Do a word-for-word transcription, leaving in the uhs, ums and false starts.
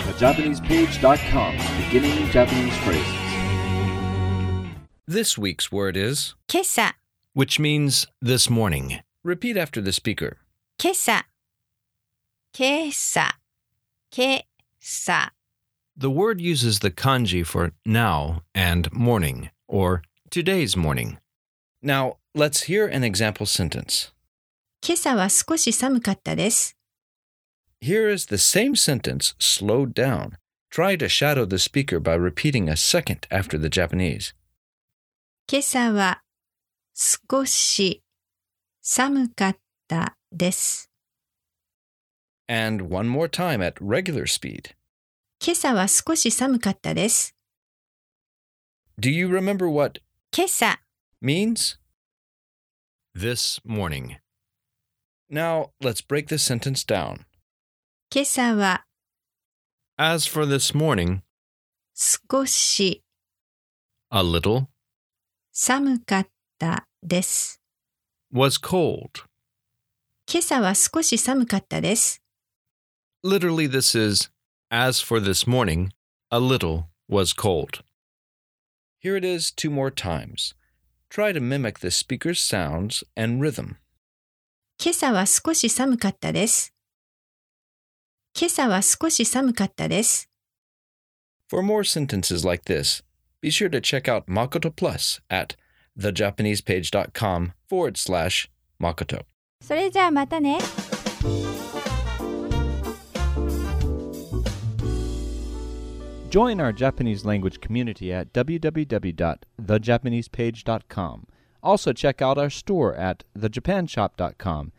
the japanese page dot com, beginning Japanese phrases. This week's word is 今朝 which means this morning. Repeat after the speaker. 今朝今朝今朝 The word uses the kanji for now and morning, or today's morning. Now, let's hear an example sentence. 今朝は少し寒かったです。 Here is the same sentence slowed down. Try to shadow the speaker by repeating a second after the Japanese. 今朝は少し寒かったです。 And one more time at regular speed. 今朝は少し寒かったです。 Do you remember what 今朝 means? This morning. Now, let's break this sentence down. 今朝は As for this morning, 少し a little 寒かったです。 was cold. 今朝は少し寒かったです。 Literally, this is, as for this morning, a little was cold. Here it is two more times. Try to mimic the speaker's sounds and rhythm. 今朝は少し寒かったです。今朝は少し寒かったです。 For more sentences like this, be sure to check out Makoto Plus at thejapanesepage.com forward slash Makoto. それじゃあまたね。 Join our Japanese language community at w w w dot the japanese page dot com. Also check out our store at the japan shop dot com